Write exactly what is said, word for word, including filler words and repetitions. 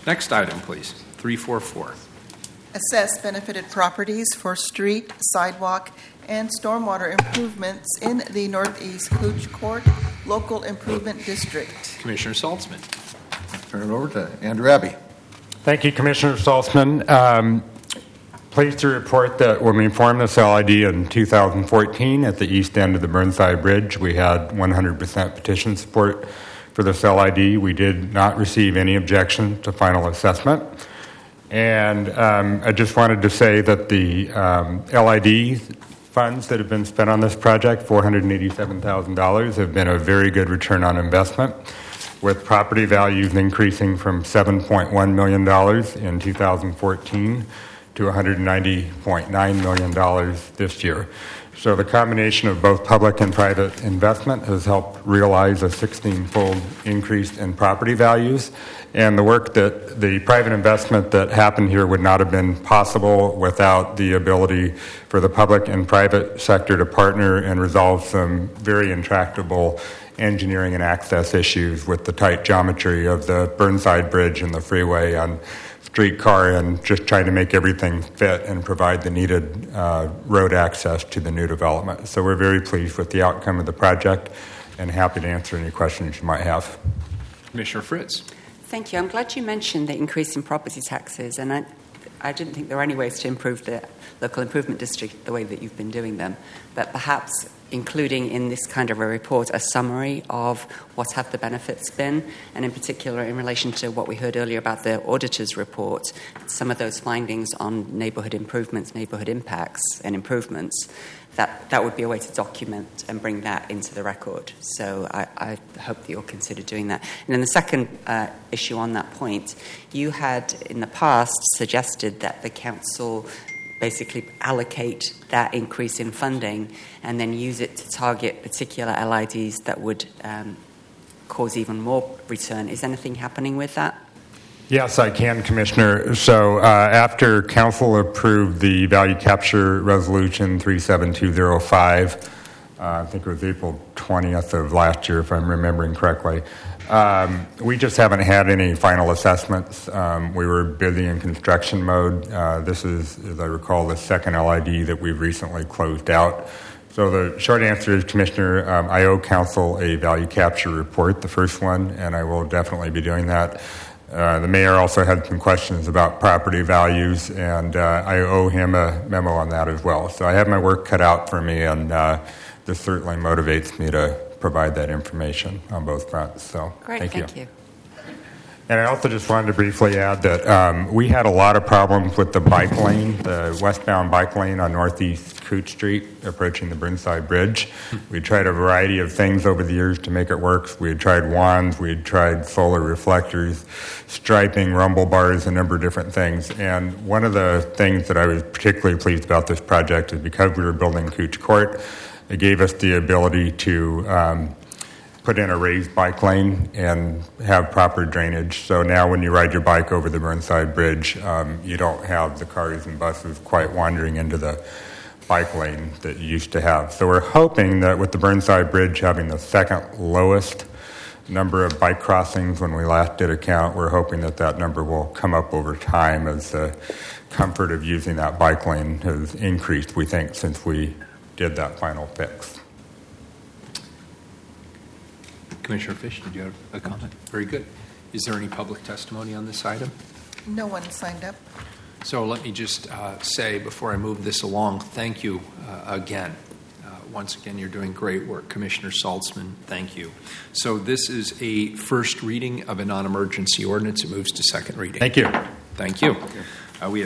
Next item, please. three forty-four. Assess benefited properties for street, sidewalk, and stormwater improvements in the Northeast Cooch Court Local Improvement District. Commissioner Saltzman. Turn it over to Andrew Abbey. Thank you, Commissioner Saltzman. Um, pleased to report that when we formed this L I D in two thousand fourteen at the east end of the Burnside Bridge, we had one hundred percent petition support for this L I D. We did not receive any objection to final assessment. And um, I just wanted to say that the um, L I D funds that have been spent on this project, four hundred eighty-seven thousand dollars, have been a very good return on investment, with property values increasing from seven point one million dollars in two thousand fourteen to one hundred ninety point nine million dollars this year. So the combination of both public and private investment has helped realize a sixteen-fold increase in property values. And the work that the private investment that happened here would not have been possible without the ability for the public and private sector to partner and resolve some very intractable engineering and access issues with the tight geometry of the Burnside Bridge and the freeway on streetcar, and just trying to make everything fit and provide the needed uh, road access to the new development. So we're very pleased with the outcome of the project and happy to answer any questions you might have. Commissioner Fritz. Thank you. I'm glad you mentioned the increase in property taxes, and I, I didn't think there were any ways to improve the local improvement district the way that you've been doing them, but perhaps including in this kind of a report a summary of what have the benefits been, and in particular in relation to what we heard earlier about the auditor's report, some of those findings on neighbourhood improvements, neighbourhood impacts and improvements, that, that would be a way to document and bring that into the record. So I, I hope that you'll consider doing that. And then the second uh, issue on that point, you had in the past suggested that the council basically allocate that increase in funding and then use it to target particular L I Ds that would um, cause even more return. Is anything happening with that? Yes, I can, Commissioner. So uh, after Council approved the Value Capture Resolution three seven two zero five, uh, I think it was April twentieth of last year, if I'm remembering correctly, Um, we just haven't had any final assessments. Um, we were busy in construction mode. Uh, this is, as I recall, the second L I D that we've recently closed out. So the short answer is, Commissioner, um, I owe Council a value capture report, the first one, and I will definitely be doing that. Uh, the mayor also had some questions about property values, and uh, I owe him a memo on that as well. So I have my work cut out for me, and uh, this certainly motivates me to provide that information on both fronts. So Great, thank, thank you. you. And I also just wanted to briefly add that um, we had a lot of problems with the bike lane, the westbound bike lane on Northeast Cooch Street approaching the Burnside Bridge. We tried a variety of things over the years to make it work. We had tried wands, we had tried solar reflectors, striping, rumble bars, a number of different things. And one of the things that I was particularly pleased about this project is because we were building Cooch Court, it gave us the ability to um, put in a raised bike lane and have proper drainage. So now when you ride your bike over the Burnside Bridge, um, you don't have the cars and buses quite wandering into the bike lane that you used to have. So we're hoping that with the Burnside Bridge having the second lowest number of bike crossings when we last did a count, we're hoping that that number will come up over time as the comfort of using that bike lane has increased, we think, since we did that final fix. Commissioner Fish, did you have a comment? Very good. Is there any public testimony on this item? No one signed up. So let me just uh, say before I move this along, thank you uh, again. Uh, once again, you're doing great work. Commissioner Saltzman, thank you. So this is a first reading of a non-emergency ordinance. It moves to second reading. Thank you. Thank you. Uh, we have